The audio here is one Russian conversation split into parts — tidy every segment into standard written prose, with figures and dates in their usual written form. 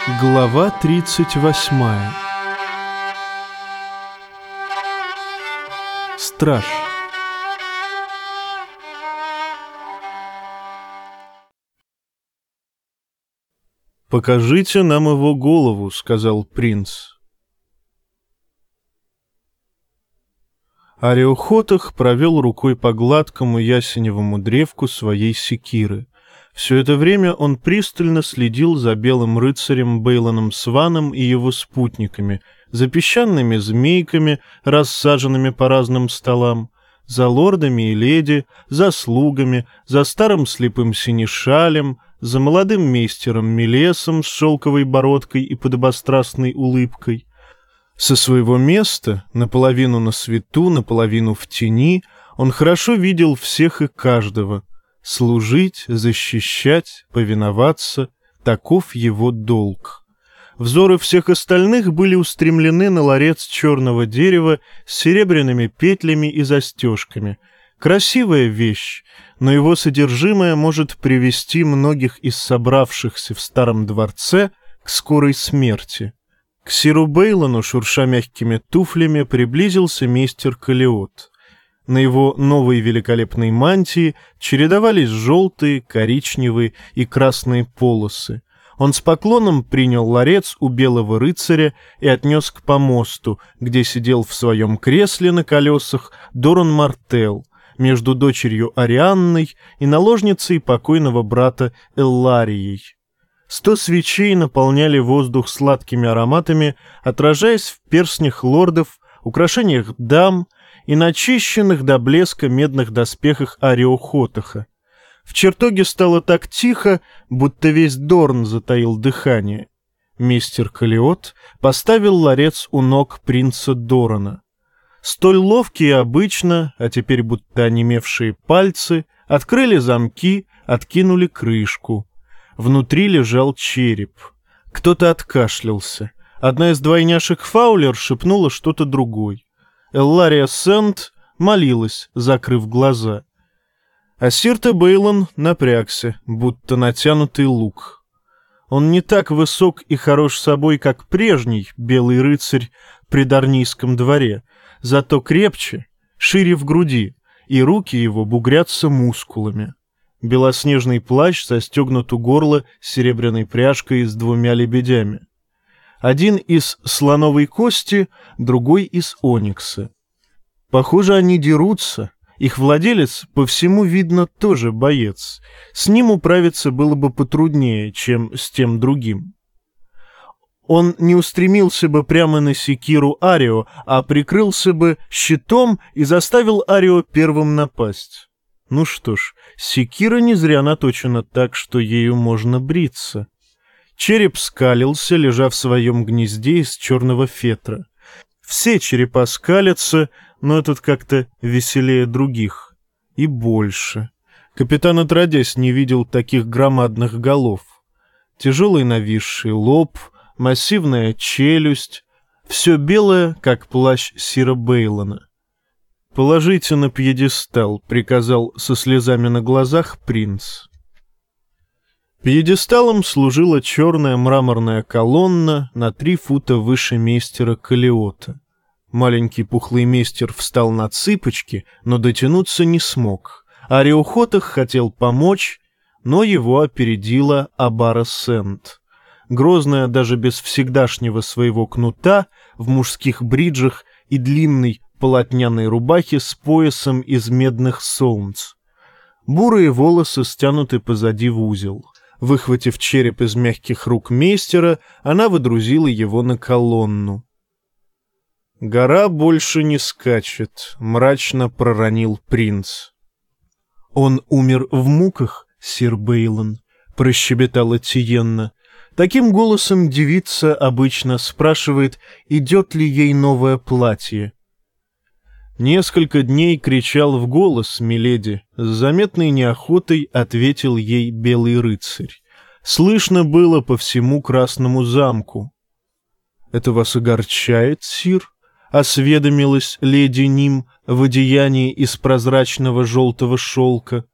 Глава 38. Страж. «Покажите нам его голову», — сказал принц. Ариохотах провел рукой по гладкому ясеневому древку своей секиры. Все это время он пристально следил за белым рыцарем Бейлоном Сваном и его спутниками, за песчаными змейками, рассаженными по разным столам, за лордами и леди, за слугами, за старым слепым синешалем, за молодым мейстером Мелесом с шелковой бородкой и подобострастной улыбкой. Со своего места, наполовину на свету, наполовину в тени, он хорошо видел всех и каждого. Служить, защищать, повиноваться — таков его долг. Взоры всех остальных были устремлены на ларец черного дерева с серебряными петлями и застежками. Красивая вещь, но его содержимое может привести многих из собравшихся в старом дворце к скорой смерти. К сиру Бейлону, шурша мягкими туфлями, приблизился мейстер Калиот. На его новой великолепной мантии чередовались желтые, коричневые и красные полосы. Он с поклоном принял ларец у белого рыцаря и отнес к помосту, где сидел в своем кресле на колесах Доран Мартел, между дочерью Арианной и наложницей покойного брата Элларией. 100 свечей наполняли воздух сладкими ароматами, отражаясь в перстнях лордов, украшениях дам и начищенных до блеска медных доспехах Ариохотаха. В чертоге стало так тихо, будто весь Дорн затаил дыхание. Мистер Калиот поставил ларец у ног принца Дорана. Столь ловкие обычно, а теперь будто онемевшие пальцы, открыли замки, откинули крышку. Внутри лежал череп. Кто-то откашлялся. Одна из двойняшек Фаулер шепнула что-то другой. Эллария Сент молилась, закрыв глаза. А Сирте Бейлон напрягся, будто натянутый лук. Он не так высок и хорош собой, как прежний белый рыцарь при Дарнийском дворе, зато крепче, шире в груди, и руки его бугрятся мускулами. Белоснежный плащ застегнут у горла серебряной пряжкой с 2 лебедями. Один из слоновой кости, другой из оникса. Похоже, они дерутся. Их владелец, по всему видно, тоже боец. С ним управиться было бы потруднее, чем с тем другим. Он не устремился бы прямо на секиру Арио, а прикрылся бы щитом и заставил Арио первым напасть. Ну что ж, секира не зря наточена так, что ею можно бриться. Череп скалился, лежа в своем гнезде из черного фетра. Все черепа скалятся, но этот как-то веселее других. И больше. Капитан отродясь не видел таких громадных голов. Тяжелый нависший лоб, массивная челюсть. Все белое, как плащ сира Бейлона. «Положите на пьедестал», — приказал со слезами на глазах принц. Пьедесталом служила черная мраморная колонна на 3 фута выше мейстера Калиота. Маленький пухлый мейстер встал на цыпочки, но дотянуться не смог. Ариохотах хотел помочь, но его опередила Абара Сент. Грозная даже без всегдашнего своего кнута, в мужских бриджах и длинной полотняной рубахе с поясом из медных солнц. Бурые волосы стянуты позади в узел. Выхватив череп из мягких рук мейстера, она выдрузила его на колонну. «Гора больше не скачет», — мрачно проронил принц. «Он умер в муках, сир Бейлон», — прощебетала Тиенна. Таким голосом девица обычно спрашивает, идет ли ей новое платье. «Несколько дней кричал в голос, миледи», — с заметной неохотой ответил ей белый рыцарь. «Слышно было по всему Красному замку». «Это вас огорчает, сир?» — осведомилась леди Ним в одеянии из прозрачного желтого шелка.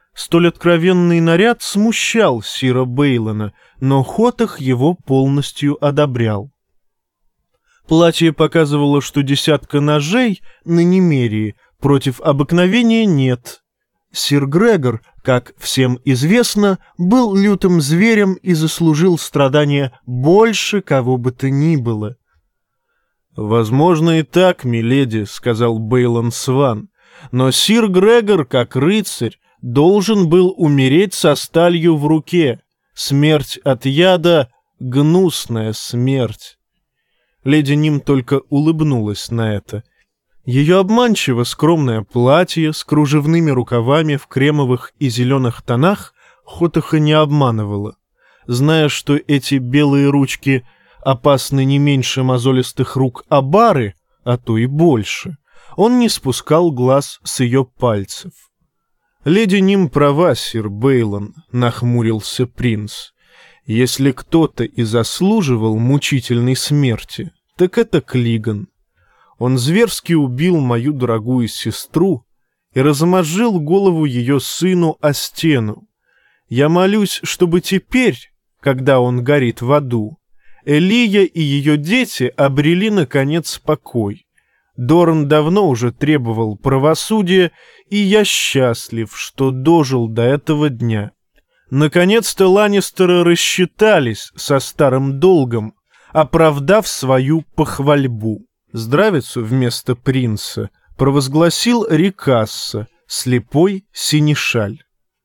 Столь откровенный наряд смущал сира Бейлона, но Хотах его полностью одобрял. Платье показывало, что десятка ножей на немерии против обыкновения нет. Сир Грегор, как всем известно, был лютым зверем и заслужил страдания больше кого бы то ни было. «Возможно и так, миледи», — сказал Бейлон Сван, «но сир Грегор, как рыцарь, должен был умереть со сталью в руке. Смерть от яда — гнусная смерть». Леди Ним только улыбнулась на это. Ее обманчиво скромное платье с кружевными рукавами в кремовых и зеленых тонах Хотаха не обманывало. Зная, что эти белые ручки опасны не меньше мозолистых рук Абары, а то и больше, он не спускал глаз с ее пальцев. «Леди Ним права, сир Бейлон», — нахмурился принц. «Если кто-то и заслуживал мучительной смерти, так это Клиган. Он зверски убил мою дорогую сестру и размозжил голову ее сыну о стену. Я молюсь, чтобы теперь, когда он горит в аду, Элия и ее дети обрели, наконец, покой. Дорн давно уже требовал правосудия, и я счастлив, что дожил до этого дня. Наконец-то Ланнистеры рассчитались со старым долгом, оправдав свою похвальбу. Здравицу вместо принца провозгласил Рикасса, слепой синешаль.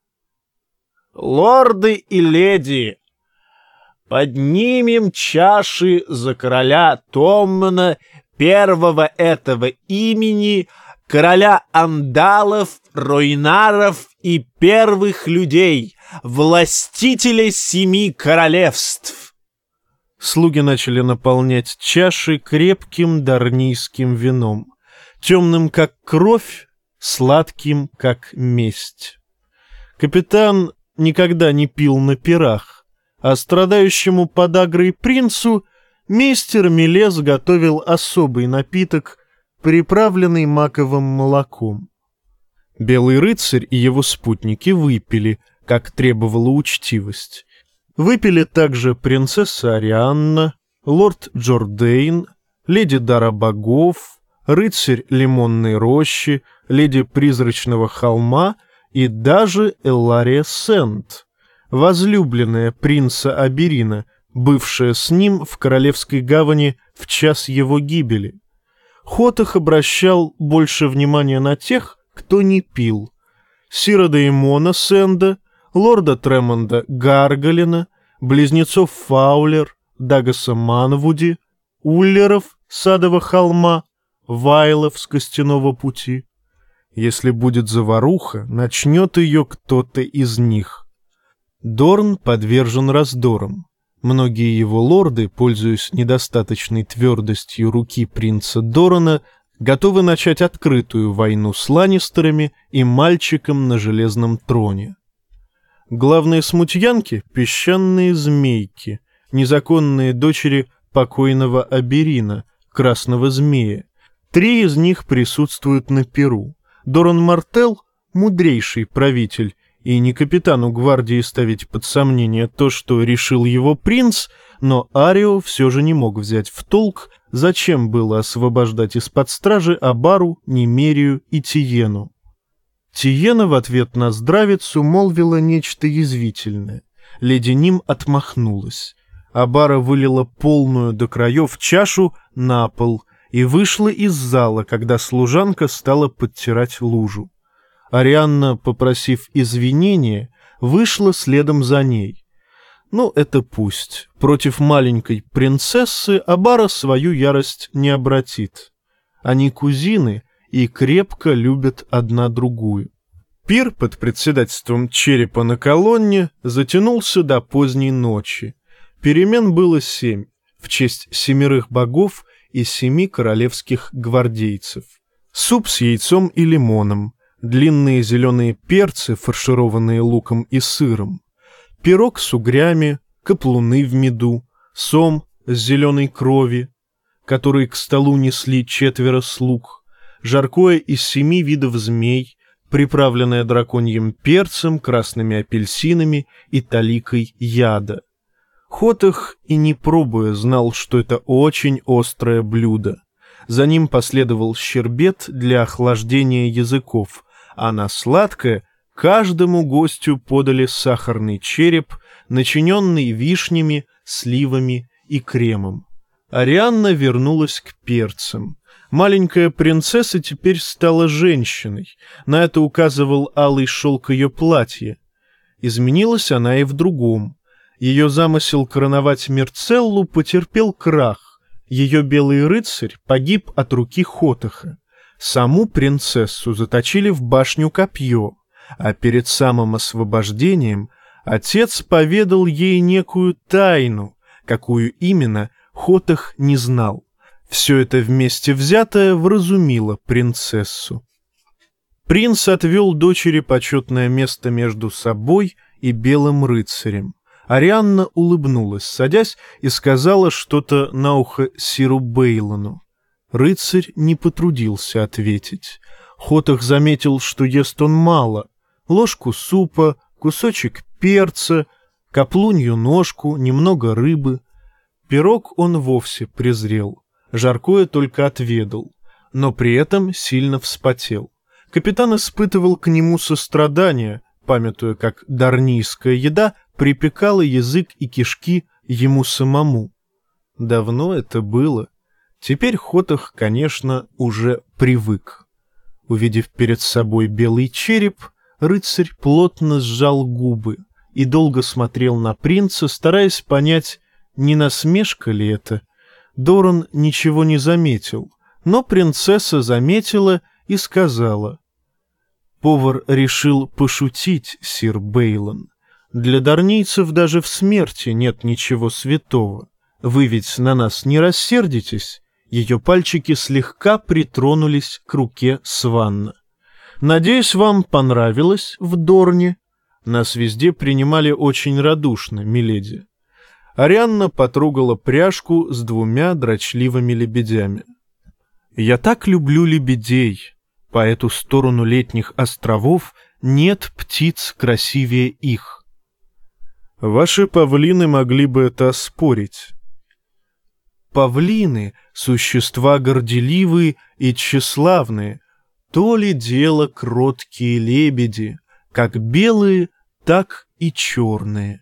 «Лорды и леди, поднимем чаши за короля Томмана, первого этого имени, короля андалов, ройнаров и первых людей, властителя 7 королевств». Слуги начали наполнять чаши крепким дарнийским вином, темным, как кровь, сладким, как месть. Капитан никогда не пил на пирах, а страдающему подагрой принцу мейстер Миле заготовил особый напиток, приправленный маковым молоком. Белый рыцарь и его спутники выпили, как требовала учтивость. Выпили также принцесса Арианна, лорд Джордейн, леди Дара Богов, рыцарь Лимонной рощи, леди Призрачного холма и даже Эллария Сент, возлюбленная принца Аберина, бывшая с ним в Королевской гавани в час его гибели. Хотах обращал больше внимания на тех, кто не пил. Сира Деймона Сенда, лорда Тремонда Гаргалина, близнецов Фаулер, Дагаса Манвуди, Уллеров Садового холма, Вайлов с Костяного пути. Если будет заваруха, начнет ее кто-то из них. Дорн подвержен раздорам. Многие его лорды, пользуясь недостаточной твердостью руки принца Дорана, готовы начать открытую войну с Ланнистерами и мальчиком на железном троне. Главные смутьянки — песчаные змейки, незаконные дочери покойного Аберина, красного змея. 3 из них присутствуют на пиру. Доран Мартел — мудрейший правитель, и не капитану гвардии ставить под сомнение то, что решил его принц, но Арио все же не мог взять в толк, зачем было освобождать из-под стражи Абару, Немерию и Тиену. Тиена в ответ на здравицу молвила нечто язвительное. Леди Ним отмахнулась. Абара вылила полную до краев чашу на пол и вышла из зала, когда служанка стала подтирать лужу. Арианна, попросив извинения, вышла следом за ней. Ну, это пусть. Против маленькой принцессы Абара свою ярость не обратит. Они кузины и крепко любят одна другую. Пир под председательством черепа на колонне затянулся до поздней ночи. Перемен было 7, в честь 7 богов и 7 королевских гвардейцев. Суп с яйцом и лимоном, длинные зеленые перцы, фаршированные луком и сыром, пирог с угрями, каплуны в меду, сом с зеленой крови, который к столу несли 4 слуг, жаркое из 7 видов змей, приправленная драконьим перцем, красными апельсинами и таликой яда. Хотах и не пробуя знал, что это очень острое блюдо. За ним последовал щербет для охлаждения языков, а на сладкое каждому гостю подали сахарный череп, начиненный вишнями, сливами и кремом. Арианна вернулась к перцам. Маленькая принцесса теперь стала женщиной. На это указывал алый шелк ее платья. Изменилась она и в другом. Ее замысел короновать Мирцеллу потерпел крах. Ее белый рыцарь погиб от руки Хотаха. Саму принцессу заточили в башню копье, а перед самым освобождением отец поведал ей некую тайну, какую именно Хотах не знал. Все это вместе взятое вразумило принцессу. Принц отвел дочери почетное место между собой и белым рыцарем. Арианна улыбнулась, садясь, и сказала что-то на ухо сиру Бейлону. Рыцарь не потрудился ответить. Хотах заметил, что ест он мало. Ложку супа, кусочек перца, каплунью ножку, немного рыбы. Пирог он вовсе презрел. Жаркое только отведал, но при этом сильно вспотел. Капитан испытывал к нему сострадание, памятуя, как дарнийская еда припекала язык и кишки ему самому. Давно это было. Теперь Хотах, конечно, уже привык. Увидев перед собой белый череп, рыцарь плотно сжал губы и долго смотрел на принца, стараясь понять, не насмешка ли это. Доран ничего не заметил, но принцесса заметила и сказала: «Повар решил пошутить, сир Бейлон. Для дарнийцев даже в смерти нет ничего святого. Вы ведь на нас не рассердитесь?» Ее пальчики слегка притронулись к руке Сванна. «Надеюсь, вам понравилось в Дорне? Нас везде принимали очень радушно, миледи». Арианна потрогала пряжку с 2 дрочливыми лебедями. «Я так люблю лебедей. По эту сторону летних островов нет птиц красивее их». «Ваши павлины могли бы это оспорить». «Павлины — существа горделивые и тщеславные. То ли дело кроткие лебеди, как белые, так и черные».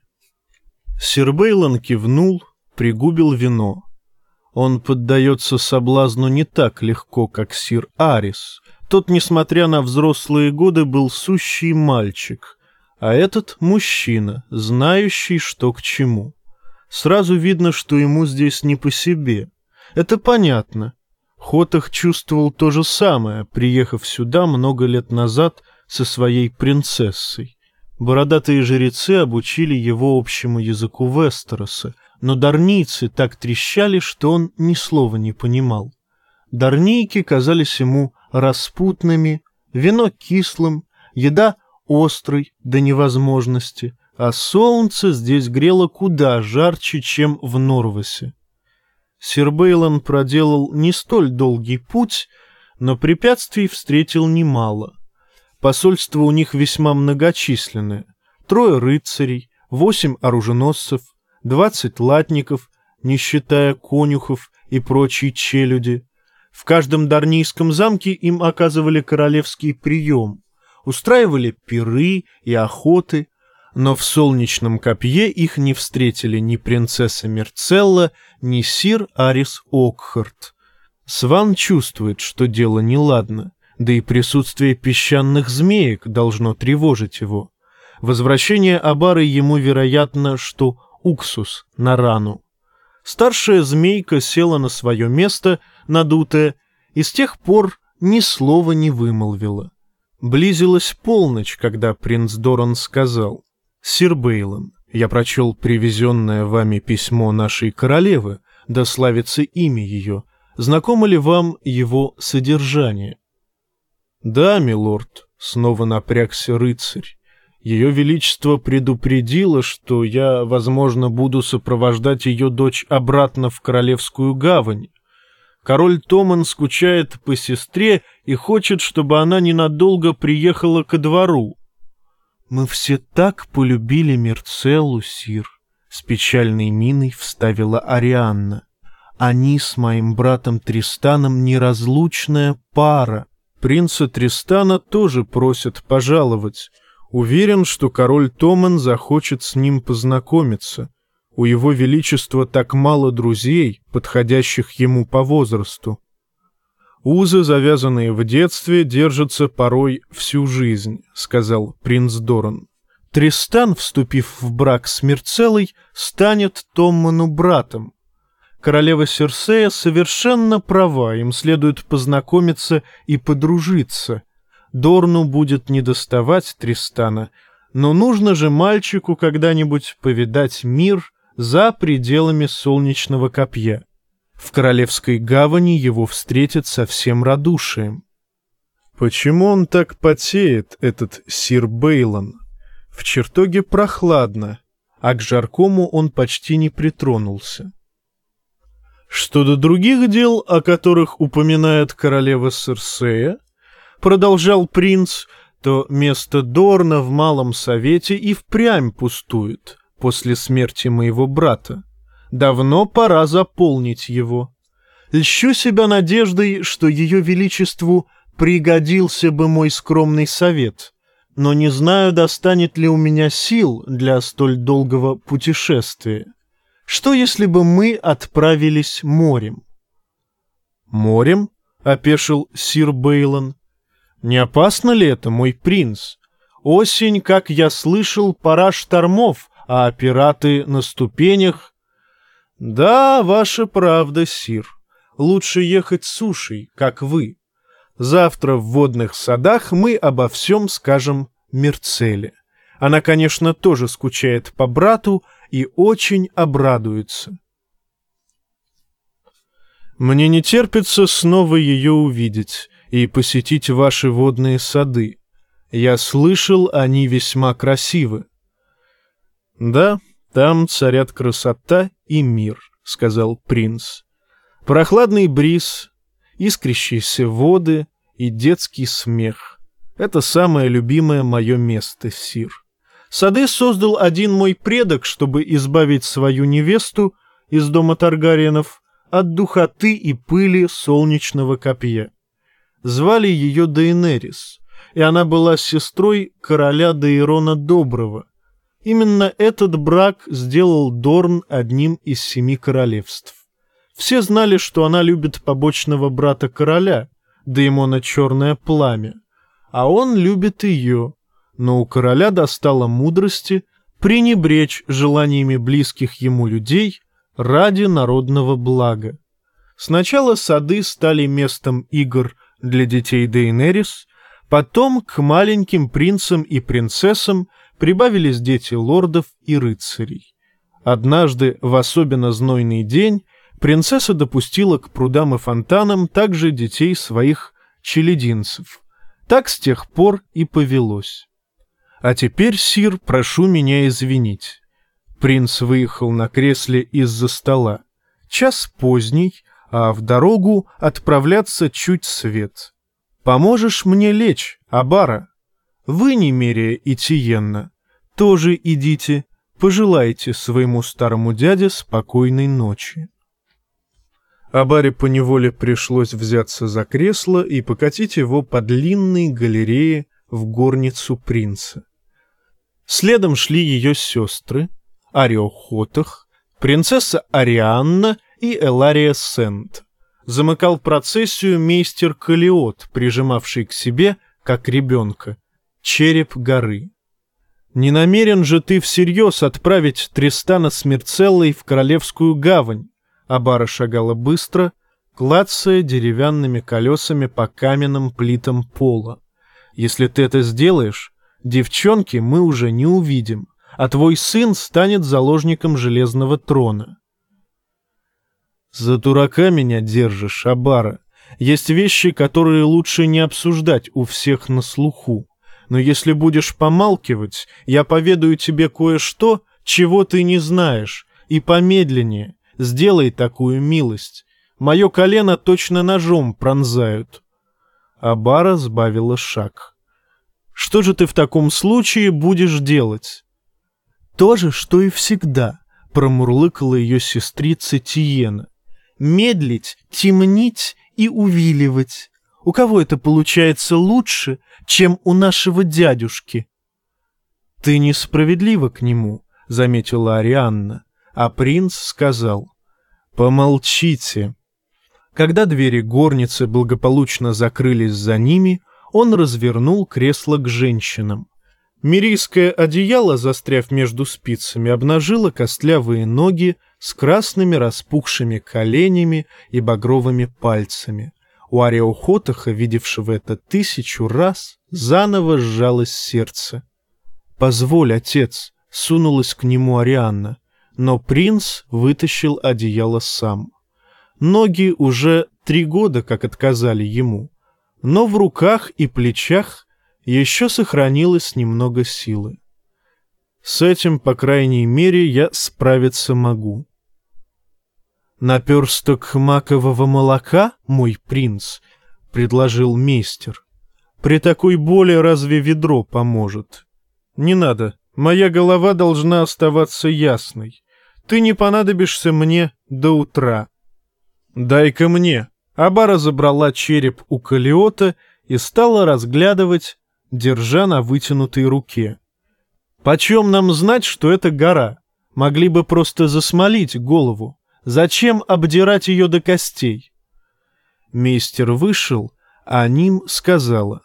Сир Бейлон кивнул, пригубил вино. Он поддается соблазну не так легко, как сир Арис. Тот, несмотря на взрослые годы, был сущий мальчик, а этот — мужчина, знающий, что к чему. Сразу видно, что ему здесь не по себе. Это понятно. Хотах чувствовал то же самое, приехав сюда много лет назад со своей принцессой. Бородатые жрецы обучили его общему языку Вестероса, но дарнийцы так трещали, что он ни слова не понимал. Дарнийки казались ему распутными, вино кислым, еда острой до невозможности, а солнце здесь грело куда жарче, чем в Норвосе. Сир Бейлон проделал не столь долгий путь, но препятствий встретил немало. Посольство у них весьма многочисленное. 3 рыцарей, 8 оруженосцев, 20 латников, не считая конюхов и прочей челяди. В каждом дарнийском замке им оказывали королевский прием, устраивали пиры и охоты, но в Солнечном копье их не встретили ни принцесса Мирцелла, ни сир Арис Окхарт. Сван чувствует, что дело неладно. Да и присутствие песчаных змеек должно тревожить его. Возвращение Абары ему, вероятно, что уксус на рану. Старшая змейка села на свое место, надутая, и с тех пор ни слова не вымолвила. Близилась полночь, когда принц Доран сказал: «Сир Бейлон, я прочел привезенное вами письмо нашей королевы, да славится имя ее. Знакомо ли вам его содержание?» «Да, милорд», — снова напрягся рыцарь. «Ее величество предупредило, что я, возможно, буду сопровождать ее дочь обратно в Королевскую гавань. Король Томан скучает по сестре и хочет, чтобы она ненадолго приехала ко двору. Мы все так полюбили Мирцеллу, сир, с печальной миной вставила Арианна. Они с моим братом Тристаном неразлучная пара. Принца Тристана тоже просят пожаловать. Уверен, что король Томан захочет с ним познакомиться. У его величества так мало друзей, подходящих ему по возрасту. «Узы, завязанные в детстве, держатся порой всю жизнь», — сказал принц Доран. «Тристан, вступив в брак с Мирцеллой, станет Томману братом. Королева Серсея совершенно права, им следует познакомиться и подружиться. Дорну будет недоставать Тристана, но нужно же мальчику когда-нибудь повидать мир за пределами солнечного копья. В Королевской гавани его встретят со всем радушием». «Почему он так потеет, этот сир Бейлон? В чертоге прохладно, а к жаркому он почти не притронулся». «Что до других дел, о которых упоминает королева Серсея, — продолжал принц, — то место Дорна в Малом Совете и впрямь пустует после смерти моего брата. Давно пора заполнить его. Льщу себя надеждой, что ее величеству пригодился бы мой скромный совет, но не знаю, достанет ли у меня сил для столь долгого путешествия. Что, если бы мы отправились морем?» «Морем?» — опешил сир Бейлон. «Не опасно ли это, мой принц? Осень, как я слышал, пора штормов, а пираты на ступенях...» «Да, ваша правда, сир. Лучше ехать сушей, как вы. Завтра в водных садах мы обо всем скажем Мирцелле. Она, конечно, тоже скучает по брату и очень обрадуется». «Мне не терпится снова ее увидеть и посетить ваши водные сады. Я слышал, они весьма красивы». «Да, там царят красота и мир», — сказал принц. «Прохладный бриз, искрящиеся воды и детский смех — это самое любимое мое место, сир. Сады создал один мой предок, чтобы избавить свою невесту из дома Таргариенов от духоты и пыли солнечного копья. Звали ее Дейенерис, и она была сестрой короля Дейрона Доброго. Именно этот брак сделал Дорн одним из 7 королевств. Все знали, что она любит побочного брата короля, Деймона Черное Пламя, а он любит ее, но у короля достало мудрости пренебречь желаниями близких ему людей ради народного блага. Сначала сады стали местом игр для детей Дейенерис, потом к маленьким принцам и принцессам прибавились дети лордов и рыцарей. Однажды, в особенно знойный день, принцесса допустила к прудам и фонтанам также детей своих челядинцев. Так с тех пор и повелось. А теперь, сир, прошу меня извинить. Принц выехал на кресле из-за стола. Час поздний, а в дорогу отправляться чуть свет. Поможешь мне лечь, Абара? Вы, Немерия и Тиенна, тоже идите, пожелайте своему старому дяде спокойной ночи. Абаре поневоле пришлось взяться за кресло и покатить его по длинной галерее в горницу принца. Следом шли ее сестры Ариохотах, принцесса Арианна и Элария Сент. Замыкал процессию мейстер Калиот, прижимавший к себе, как ребенка, череп горы. «Не намерен же ты всерьез отправить Тристана с Мирцеллой в Королевскую гавань?» Абара шагала быстро, клацая деревянными колесами по каменным плитам пола. «Если ты это сделаешь, девчонки мы уже не увидим, а твой сын станет заложником железного трона». «За дурака меня держишь, Абара. Есть вещи, которые лучше не обсуждать у всех на слуху. Но если будешь помалкивать, я поведаю тебе кое-что, чего ты не знаешь, и помедленнее. Сделай такую милость. Мое колено точно ножом пронзают». Абара сбавила шаг. «Что же ты в таком случае будешь делать?» «То же, что и всегда», — промурлыкала ее сестрица Тиена. «Медлить, темнить и увиливать. У кого это получается лучше, чем у нашего дядюшки?» «Ты несправедлива к нему», — заметила Арианна, а принц сказал: «Помолчите». Когда двери горницы благополучно закрылись за ними, он развернул кресло к женщинам. Мирийское одеяло, застряв между спицами, обнажило костлявые ноги с красными распухшими коленями и багровыми пальцами. У Ариохотаха, видевшего это 1000 раз, заново сжалось сердце. «Позволь, отец», — сунулась к нему Арианна, но принц вытащил одеяло сам. Ноги уже 3 года как отказали ему, но в руках и плечах еще сохранилось немного силы. С этим, по крайней мере, я справиться могу. «Наперсток макового молока, мой принц», — предложил мейстер. «При такой боли разве ведро поможет?» «Не надо, моя голова должна оставаться ясной. Ты не понадобишься мне до утра». «Дай-ка мне». Абара забрала череп у Калиота и стала разглядывать, держа на вытянутой руке. «Почем нам знать, что это гора? Могли бы просто засмолить голову. Зачем обдирать ее до костей?» Мейстер вышел, а Ним сказала: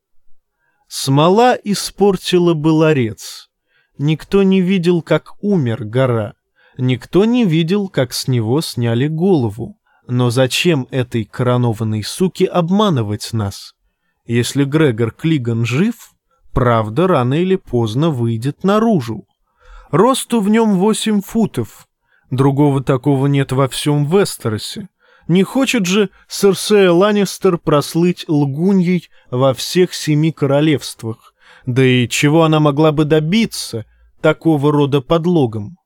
«Смола испортила бы ларец. Никто не видел, как умер гора. Никто не видел, как с него сняли голову. Но зачем этой коронованной суке обманывать нас? Если Грегор Клиган жив, правда рано или поздно выйдет наружу. Росту в нем 8 футов. Другого такого нет во всем Вестеросе. Не хочет же Серсея Ланнистер прослыть лгуньей во всех 7 королевствах. Да и чего она могла бы добиться такого рода подлогом?»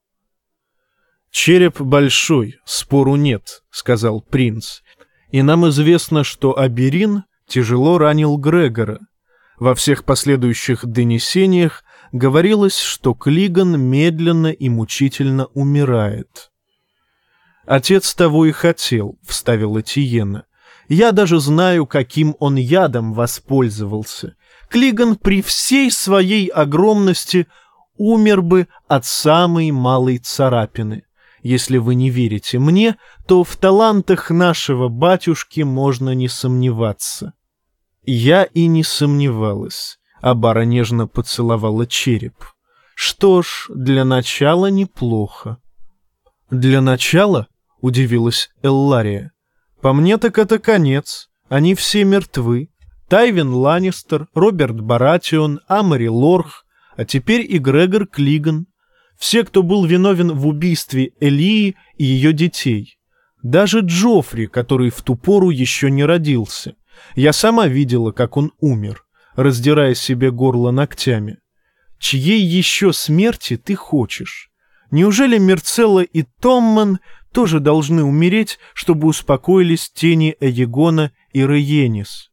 «Череп большой, спору нет», — сказал принц. «И нам известно, что Аберин тяжело ранил Грегора. Во всех последующих донесениях говорилось, что Клиган медленно и мучительно умирает». «Отец того и хотел», — вставила Тиена. «Я даже знаю, каким он ядом воспользовался. Клиган при всей своей огромности умер бы от самой малой царапины. Если вы не верите мне, то в талантах нашего батюшки можно не сомневаться». Я и не сомневалась. Абара нежно поцеловала череп. «Что ж, для начала неплохо». «Для начала?» — удивилась Эллария. «По мне так это конец. Они все мертвы. Тайвин Ланнистер, Роберт Баратион, Амари Лорх, а теперь и Грегор Клиган. Все, кто был виновен в убийстве Элии и ее детей. Даже Джоффри, который в ту пору еще не родился. Я сама видела, как он умер, раздирая себе горло ногтями. Чьей еще смерти ты хочешь? Неужели Мерцелла и Томман тоже должны умереть, чтобы успокоились тени Эегона и Рейенис?»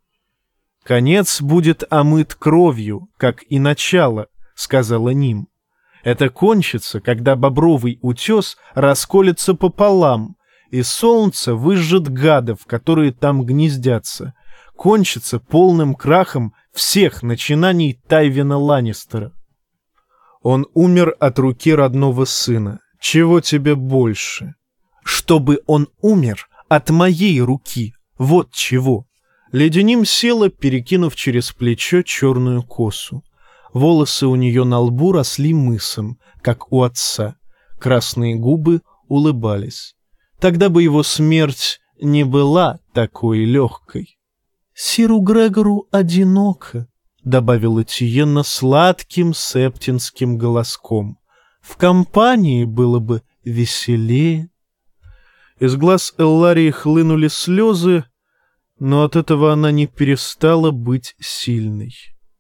«Конец будет омыт кровью, как и начало», — сказала Ним. «Это кончится, когда бобровый утес расколется пополам, и солнце выжжет гадов, которые там гнездятся. Кончится полным крахом всех начинаний Тайвина Ланнистера». «Он умер от руки родного сына. Чего тебе больше?» «Чтобы он умер от моей руки. Вот чего». Леденим села, перекинув через плечо черную косу. Волосы у нее на лбу росли мысом, как у отца. Красные губы улыбались. Тогда бы его смерть не была такой легкой. «Сиру Грегору одиноко», — добавила Тиена сладким септинским голоском. «В компании было бы веселее». Из глаз Элларии хлынули слезы, но от этого она не перестала быть сильной.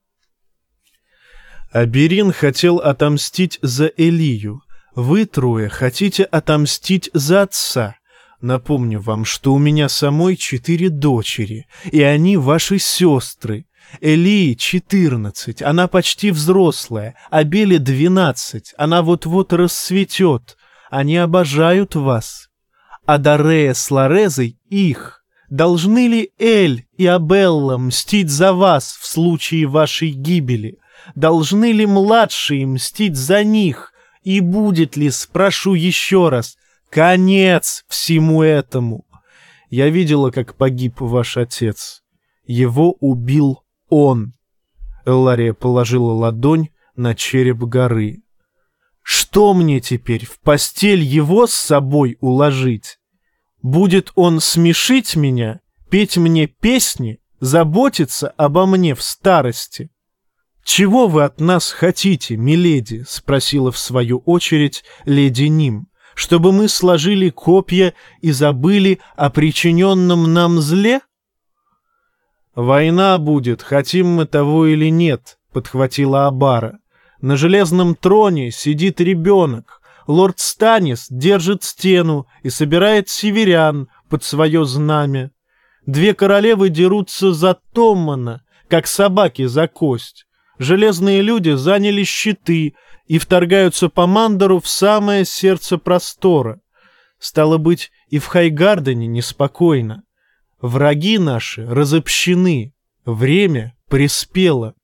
Аберин хотел отомстить за Элию. Вы трое хотите отомстить за отца. Напомню вам, что у меня самой 4 дочери, и они ваши сестры. Элии 14, она почти взрослая, а Беле 12, она вот-вот расцветет. Они обожают вас. А Дарея с Лорезой их. Должны ли Эль и Абелла мстить за вас в случае вашей гибели? Должны ли младшие мстить за них? И будет ли, спрошу еще раз, конец всему этому? Я видела, как погиб ваш отец. Его убил он. Эллария положила ладонь на череп горы. Что мне теперь, в постель его с собой уложить? Будет он смешить меня, петь мне песни, заботиться обо мне в старости? «Чего вы от нас хотите, миледи?» — спросила в свою очередь леди Ним. «Чтобы мы сложили копья и забыли о причиненном нам зле?» «Война будет, хотим мы того или нет», — подхватила Абара. «На железном троне сидит ребенок. Лорд Станис держит стену и собирает северян под свое знамя. 2 королевы дерутся за Томмана, как собаки за кость. Железные люди заняли щиты и вторгаются по Мандору в самое сердце простора. Стало быть, и в Хайгардене неспокойно. Враги наши разобщены, время приспело.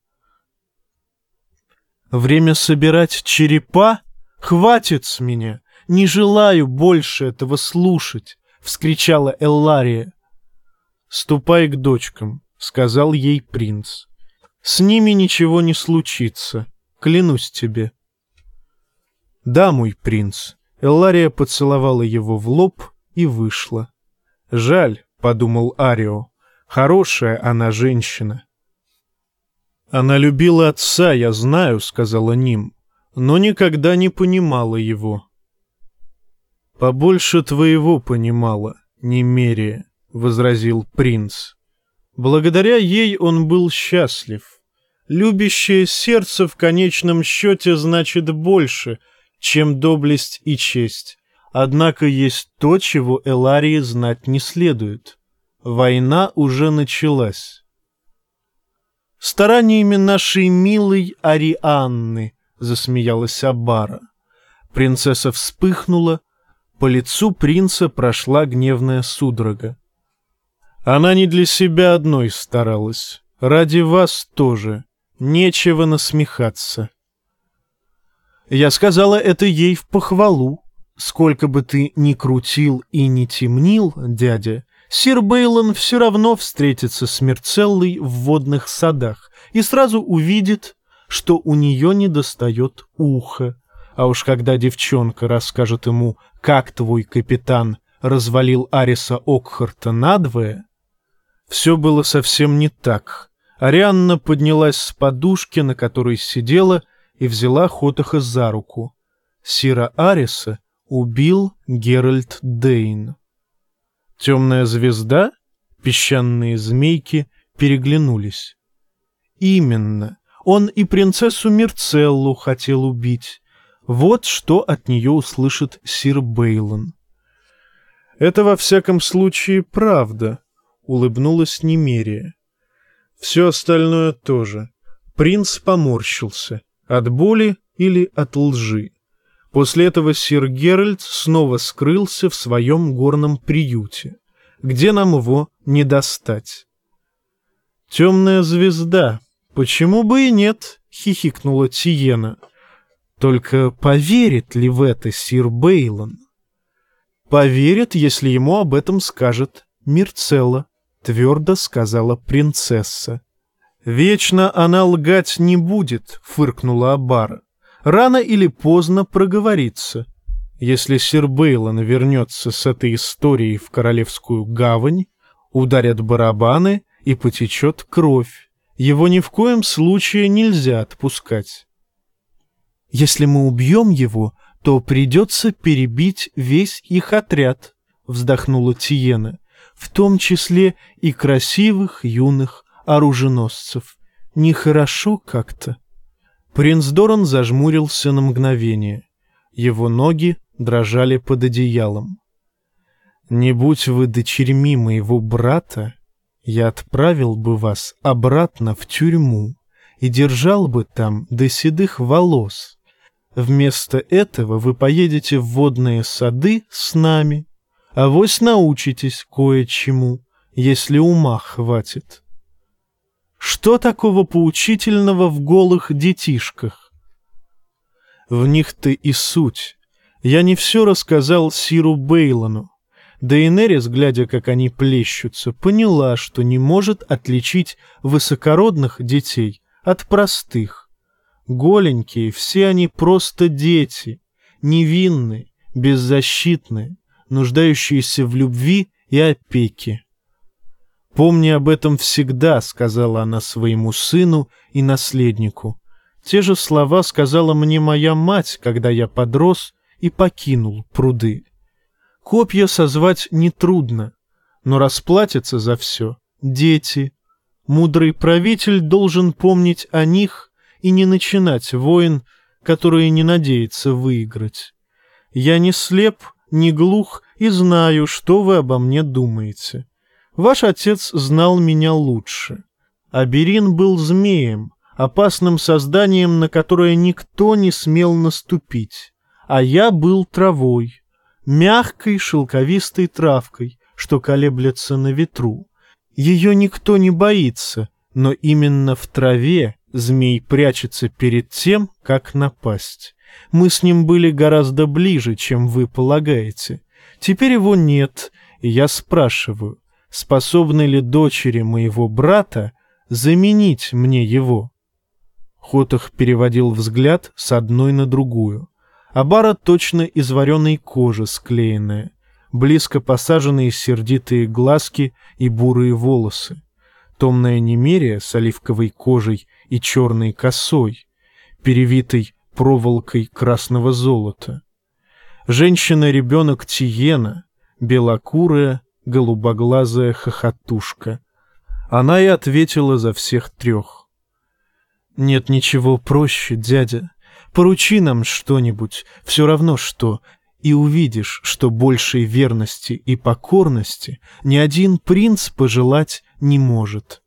Время собирать черепа? Хватит с меня, не желаю больше этого слушать, — вскричала Эллария. «Ступай к дочкам», — сказал ей принц. «С ними ничего не случится, клянусь тебе». «Да, мой принц». Эллария поцеловала его в лоб и вышла. «Жаль», — подумал Арио, — «хорошая она женщина». «Она любила отца, я знаю», — сказала Ним, — «но никогда не понимала его». «Побольше твоего понимала, Немерия», — возразил принц. «Благодаря ей он был счастлив. Любящее сердце в конечном счете значит больше, чем доблесть и честь. Однако есть то, чего Элларии знать не следует. Война уже началась». «Стараниями нашей милой Арианны», — засмеялась Абара. Принцесса вспыхнула, по лицу принца прошла гневная судорога. «Она не для себя одной старалась, ради вас тоже, нечего насмехаться». «Я сказала это ей в похвалу. Сколько бы ты ни крутил и ни темнил, дядя, сир Бейлон все равно встретится с Мирцеллой в водных садах и сразу увидит, что у нее недостает уха. А уж когда девчонка расскажет ему, как твой капитан развалил Ариса Окхарта надвое...» Все было совсем не так. Арианна поднялась с подушки, на которой сидела, и взяла Хотаха за руку. Сира Ариса убил Геральт Дейн. Темная звезда, песчаные змейки переглянулись. Именно, он и принцессу Мирцеллу хотел убить. Вот что от нее услышит сир Бейлон. «Это во всяком случае правда», — улыбнулась Немерия. «Все остальное тоже». Принц поморщился. От боли или от лжи. После этого сир Геральт снова скрылся в своем горном приюте, где нам его не достать. «Темная звезда. Почему бы и нет?» — хихикнула Тиена. «Только поверит ли в это сир Бейлон?» «Поверит, если ему об этом скажет Мирцелла», — твердо сказала принцесса. «Вечно она лгать не будет», — фыркнула Абара. «Рано или поздно проговорится. Если сир Бейлон вернется с этой историей в Королевскую гавань, ударят барабаны и потечет кровь. Его ни в коем случае нельзя отпускать». «Если мы убьем его, то придется перебить весь их отряд», — вздохнула Тиена, «в том числе и красивых юных оруженосцев. Нехорошо как-то». Принц Доран зажмурился на мгновение. Его ноги дрожали под одеялом. Не будь вы дочерьми моего брата, я отправил бы вас обратно в тюрьму и держал бы там до седых волос. Вместо этого вы поедете в водные сады с нами, авось научитесь кое-чему, если ума хватит. Что такого поучительного в голых детишках? В них-то и суть. Я не все рассказал Сиру Бейлону. Дейенерис, глядя, как они плещутся, поняла, что не может отличить высокородных детей от простых. Голенькие, все они просто дети, невинные, беззащитные, нуждающиеся в любви и опеке. «Помни об этом всегда», — сказала она своему сыну и наследнику. Те же слова сказала мне моя мать, когда я подрос и покинул пруды. Копья созвать нетрудно, но расплатятся за все дети. Мудрый правитель должен помнить о них и не начинать войн, которые не надеется выиграть. Я не слеп, не глух и знаю, что вы обо мне думаете. Ваш отец знал меня лучше. Аберин был змеем, опасным созданием, на которое никто не смел наступить, а я был травой, мягкой шелковистой травкой, что колеблется на ветру. Ее никто не боится, но именно в траве змей прячется перед тем, как напасть. Мы с ним были гораздо ближе, чем вы полагаете. Теперь его нет, и я спрашиваю, способны ли дочери моего брата заменить мне его? Хотах переводил взгляд с одной на другую. Абара точно из вареной кожи склеенная, близко посаженные сердитые глазки и бурые волосы, томная немерия с оливковой кожей и черной косой, перевитой проволокой красного золота. Женщина-ребенок Тиена, белокурая, голубоглазая хохотушка. Она и ответила за всех трех. «Нет ничего проще, дядя. Поручи нам что-нибудь, все равно что, и увидишь, что большей верности и покорности ни один принц пожелать не может».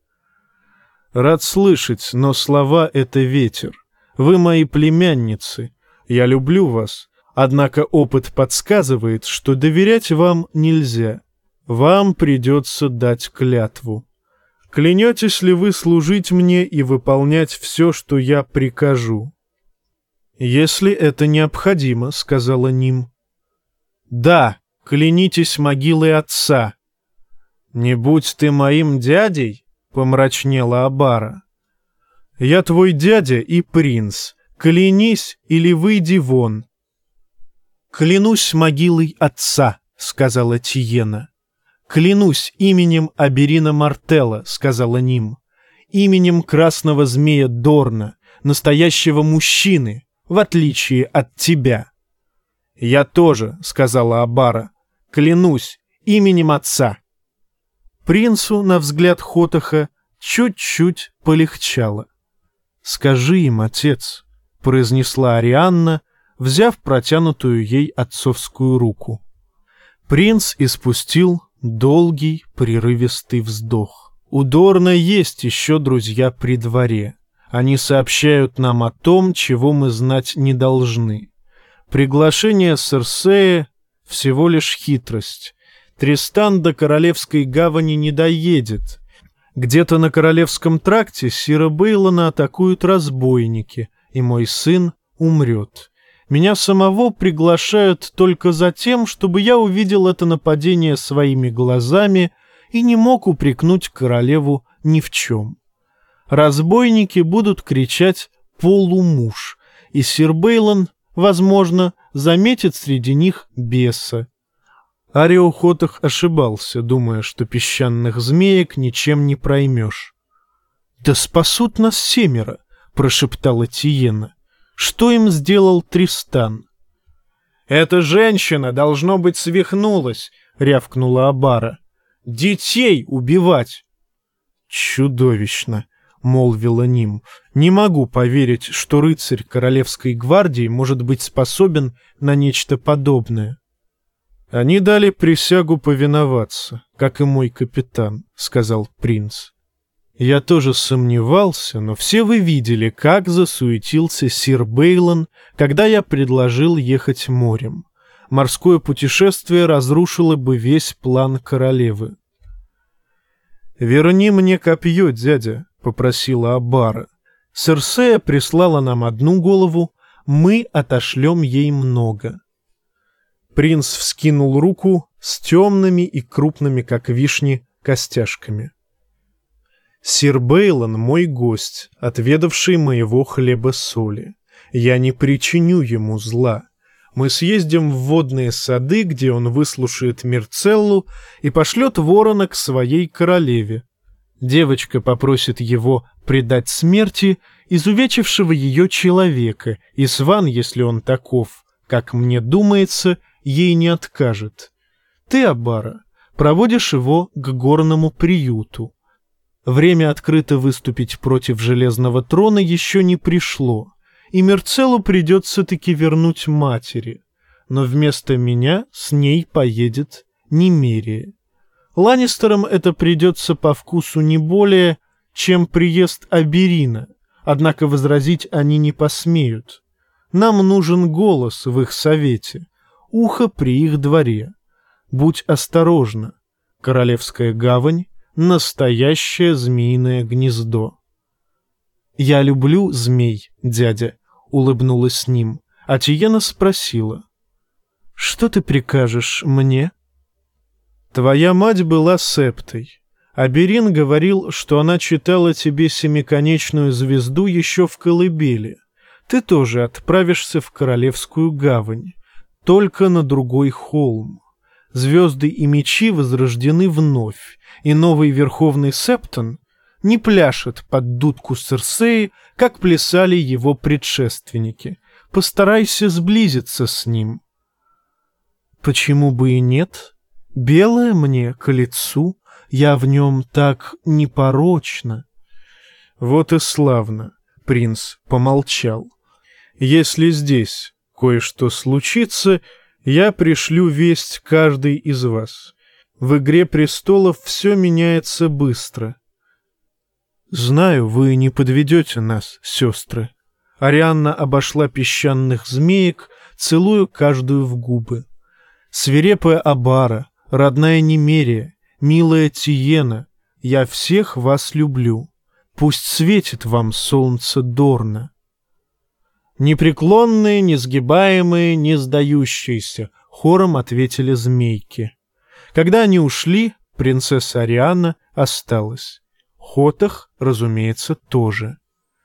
«Рад слышать, но слова — это ветер. Вы мои племянницы. Я люблю вас, однако опыт подсказывает, что доверять вам нельзя. Вам придется дать клятву. Клянетесь ли вы служить мне и выполнять все, что я прикажу?» «Если это необходимо», — сказала Ним. «Да, клянитесь могилой отца». «Не будь ты моим дядей», — помрачнела Абара. «Я твой дядя и принц. Клянись или выйди вон». «Клянусь могилой отца», — сказала Тиена. «Клянусь именем Аберина Мартелла», — сказала Ним. «Именем красного змея Дорна, настоящего мужчины, в отличие от тебя». «Я тоже», — сказала Абара, — «клянусь именем отца». Принцу, на взгляд Хотаха, чуть-чуть полегчало. «Скажи им, отец», — произнесла Арианна, взяв протянутую ей отцовскую руку. Принц испустил долгий, прерывистый вздох. «У Дорна есть еще друзья при дворе. Они сообщают нам о том, чего мы знать не должны. Приглашение Серсея — всего лишь хитрость. Тристан до Королевской гавани не доедет. Где-то на Королевском тракте Сира Бейлона атакуют разбойники, и мой сын умрет. Меня самого приглашают только за тем, чтобы я увидел это нападение своими глазами и не мог упрекнуть королеву ни в чем. Разбойники будут кричать «полумуж», и сир Бейлон, возможно, заметит среди них беса. Арио Хотах ошибался, думая, что песчаных змеек ничем не проймешь. «Да спасут нас 7, — прошептала Тиена. «Что им сделал Тристан?» «Эта женщина, должно быть, свихнулась», — рявкнула Абара. «Детей убивать!» «Чудовищно!» — молвила Ним. «Не могу поверить, что рыцарь Королевской гвардии может быть способен на нечто подобное». «Они дали присягу повиноваться, как и мой капитан», — сказал принц. Я тоже сомневался, но все вы видели, как засуетился сир Бейлон, когда я предложил ехать морем. Морское путешествие разрушило бы весь план королевы. «Верни мне копье, дядя», — попросила Абара. «Серсея прислала нам одну голову, мы отошлем ей много». Принц вскинул руку с темными и крупными, как вишни, костяшками. «Сир Бейлон мой гость, отведавший моего хлеба-соли. Я не причиню ему зла. Мы съездим в водные сады, где он выслушает Мирцеллу и пошлет ворона к своей королеве. Девочка попросит его предать смерти изувечившего ее человека, и Сван, если он таков, как мне думается, ей не откажет. Ты, Абара, проводишь его к горному приюту. Время открыто выступить против Железного трона еще не пришло, и Мирцеллу придется-таки вернуть матери, но вместо меня с ней поедет Немерия. Ланнистерам это придется по вкусу не более, чем приезд Аберина, однако возразить они не посмеют. Нам нужен голос в их совете, ухо при их дворе. Будь осторожна, Королевская гавань — настоящее змеиное гнездо. «Я люблю змей, дядя», — улыбнулась с ним, а Тиена спросила: «Что ты прикажешь мне?» «Твоя мать была септой. Аберин говорил, что она читала тебе семиконечную звезду еще в колыбели. Ты тоже отправишься в Королевскую гавань, только на другой холм. Звезды и мечи возрождены вновь, и новый Верховный Септон не пляшет под дудку Серсеи, как плясали его предшественники. Постарайся сблизиться с ним». «Почему бы и нет? Белое мне к лицу, я в нем так непорочна». «Вот и славно», — принц помолчал. «Если здесь кое-что случится, я пришлю весть каждой из вас. В «Игре престолов» все меняется быстро». «Знаю, вы не подведете нас, сестры». Арианна обошла песчаных змеек, целуя каждую в губы. «Свирепая Абара, родная Немерия, милая Тиена, я всех вас люблю. Пусть светит вам солнце Дорна». «Непреклонные, несгибаемые, не сдающиеся», — хором ответили змейки. Когда они ушли, принцесса Арианна осталась. Хотах, разумеется, тоже.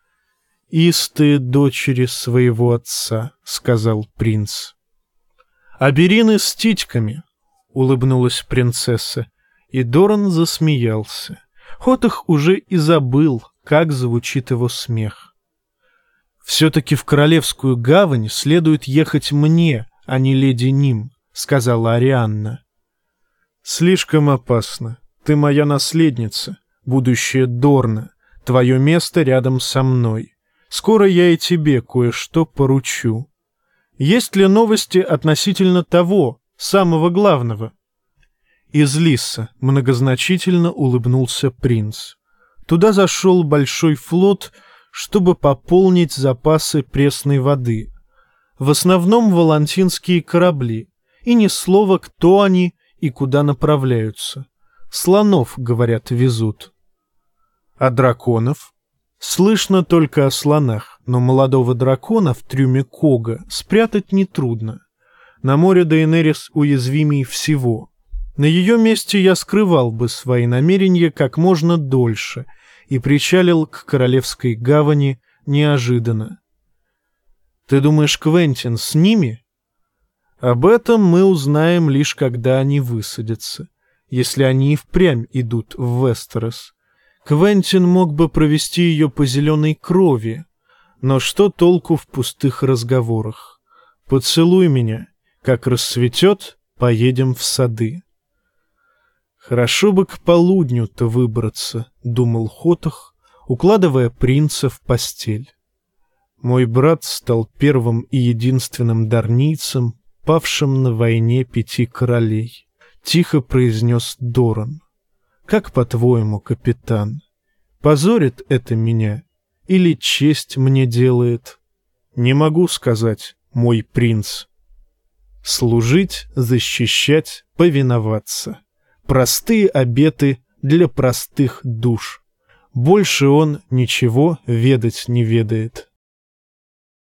«Истые дочери своего отца», — сказал принц. «Аберины с титьками», — улыбнулась принцесса, и Доран засмеялся. Хотах уже и забыл, как звучит его смех. «Все-таки в Королевскую гавань следует ехать мне, а не леди Ним», — сказала Арианна. «Слишком опасно. Ты моя наследница, будущая Дорна. Твое место рядом со мной. Скоро я и тебе кое-что поручу. Есть ли новости относительно того, самого главного?» Из Лисса многозначительно улыбнулся принц. Туда зашел большой флот, чтобы пополнить запасы пресной воды. В основном волантинские корабли, и ни слова, кто они и куда направляются. Слонов, говорят, везут. А драконов? Слышно только о слонах, но молодого дракона в трюме Кога спрятать нетрудно. На море Дейенерис уязвимей всего. На ее месте я скрывал бы свои намерения как можно дольше и причалил к Королевской гавани неожиданно. Ты думаешь, Квентин с ними? Об этом мы узнаем лишь когда они высадятся, если они и впрямь идут в Вестерос. Квентин мог бы провести ее по зеленой крови, но что толку в пустых разговорах? Поцелуй меня, как рассветет, поедем в сады. Хорошо бы к полудню-то выбраться, думал Хотах, укладывая принца в постель. Мой брат стал первым и единственным дарнийцем, павшим на войне 5 королей. Тихо произнес Доран. Как, по-твоему, капитан, позорит это меня или честь мне делает? Не могу сказать, мой принц. Служить, защищать, повиноваться. Простые обеты для простых душ. Больше он ничего ведать не ведает.